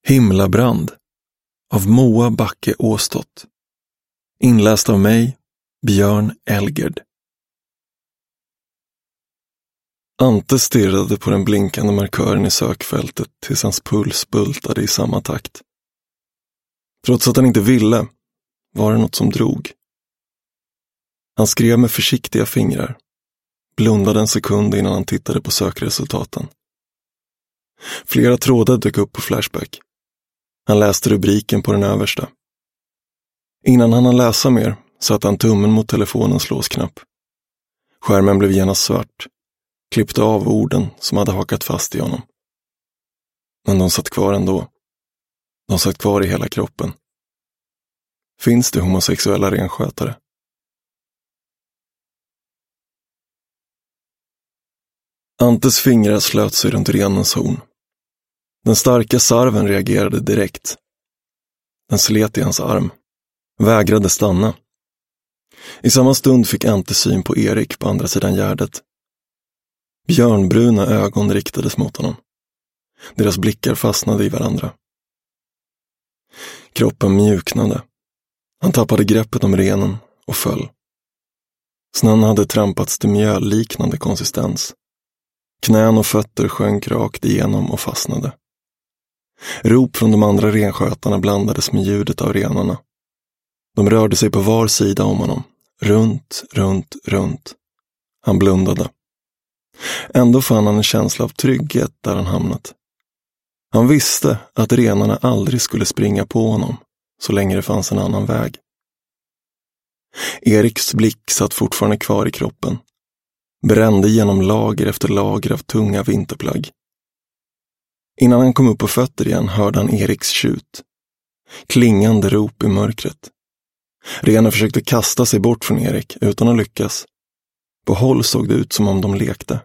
Himlabrand av Moa Backe Åstott. Inläst av mig, Björn Elgerd. Ante stirrade på den blinkande markören i sökfältet tills hans puls bultade i samma takt. Trots att han inte ville, var det något som drog. Han skrev med försiktiga fingrar, blundade en sekund innan han tittade på sökresultaten. Flera trådar dök upp på Flashback. Han läste rubriken på den översta. Innan han läsa mer satte han tummen mot telefonens låsknapp. Skärmen blev genast svart, klippte av orden som hade hakat fast i honom. Men de satt kvar ändå. De satt kvar i hela kroppen. Finns det homosexuella renskötare? Antes fingrar slöt sig runt renens horn. Den starka sarven reagerade direkt. Den slet i hans arm. Vägrade stanna. I samma stund fick Ante syn på Erik på andra sidan gärdet. Björnbruna ögon riktades mot honom. Deras blickar fastnade i varandra. Kroppen mjuknade. Han tappade greppet om renen och föll. Snön hade trampats till mjölliknande konsistens. Knän och fötter sjönk rakt igenom och fastnade. Rop från de andra renskötarna blandades med ljudet av renarna. De rörde sig på var sida om honom. Runt, runt, runt. Han blundade. Ändå fann han en känsla av trygghet där han hamnat. Han visste att renarna aldrig skulle springa på honom så länge det fanns en annan väg. Eriks blick satt fortfarande kvar i kroppen. Brände genom lager efter lager av tunga vinterplagg. Innan han kom upp på fötter igen hörde han Eriks tjut. Klingande rop i mörkret. Renen försökte kasta sig bort från Erik utan att lyckas. På håll såg det ut som om de lekte.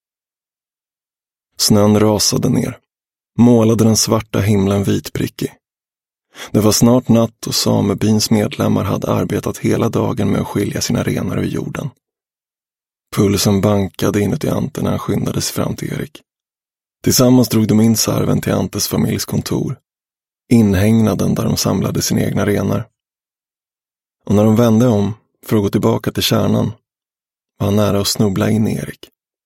Snön rasade ner. Målade den svarta himlen vitprickig. Det var snart natt och samebyns medlemmar hade arbetat hela dagen med att skilja sina renar ur jorden. Pulsen bankade inuti Ante när han skyndade sig fram till Erik. Tillsammans drog de in sarven till Antes familjs kontor. Inhägnaden där de samlade sina egna renar. Och när de vände om för att gå tillbaka till kärnan var han nära att snubbla in i Erik.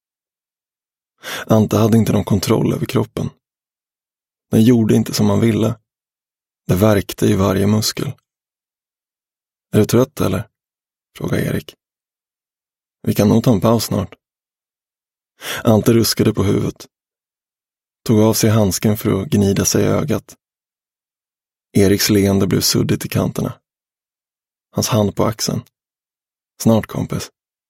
Ante hade inte någon kontroll över kroppen. Den gjorde inte som han ville. Det värkte i varje muskel. Är du trött eller? Frågade Erik. Vi kan nog ta en paus snart. Ante ruskade på huvudet. Tog av sig handsken för att gnida sig i ögat. Eriks leende blev suddigt i kanterna. Hans hand på axeln. Snart, kompis.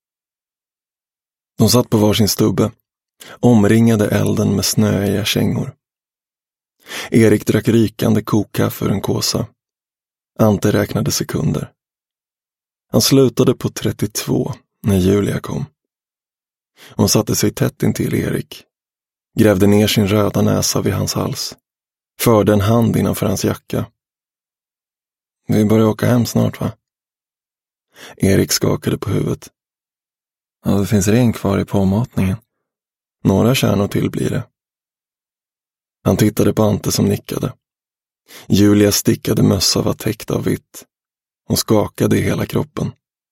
De satt på varsin stubbe. Omringade elden med snöiga kängor. Erik drack rykande kokkaffe ur en kåsa. Ante räknade sekunder. Han slutade på 32 när Julia kom. Hon satte sig tätt intill Erik. Grävde ner sin röda näsa vid hans hals. Förde en hand innanför hans jacka. Vi börjar åka hem snart, va? Erik skakade på huvudet. Ja, det finns ren kvar i påmatningen. Några kärnor till blir det. Han tittade på Ante som nickade. Julias stickade mössa var täckt av vitt. Hon skakade i hela kroppen.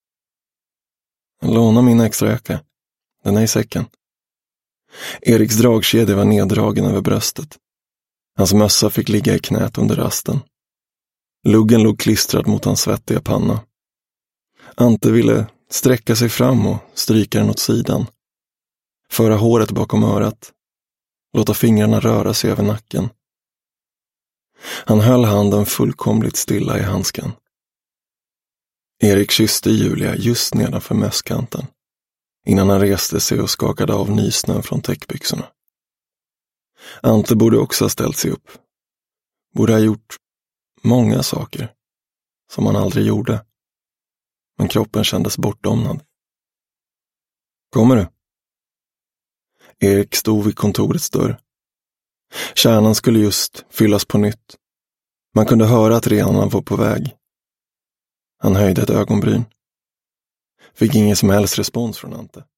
Låna min extra jacka. Den är i säcken. Eriks dragkedja var neddragen över bröstet. Hans mössa fick ligga i knät under rasten. Luggen låg klistrad mot hans svettiga panna. Ante ville sträcka sig fram och stryka den åt sidan. Föra håret bakom örat. Låta fingrarna röra sig över nacken. Han höll handen fullkomligt stilla i handsken. Erik kysste Julia just nedanför mösskanten. Innan han reste sig och skakade av nysnö från täckbyxorna. Ante borde också ha ställt sig upp. Borde ha gjort många saker. Som han aldrig gjorde. Men kroppen kändes bortdomnad. Kommer du? Erik stod vid kontorets dörr. Kärnan skulle just fyllas på nytt. Man kunde höra att renarna var på väg. Han höjde ett ögonbryn. Fick ingen som helst respons från Ante.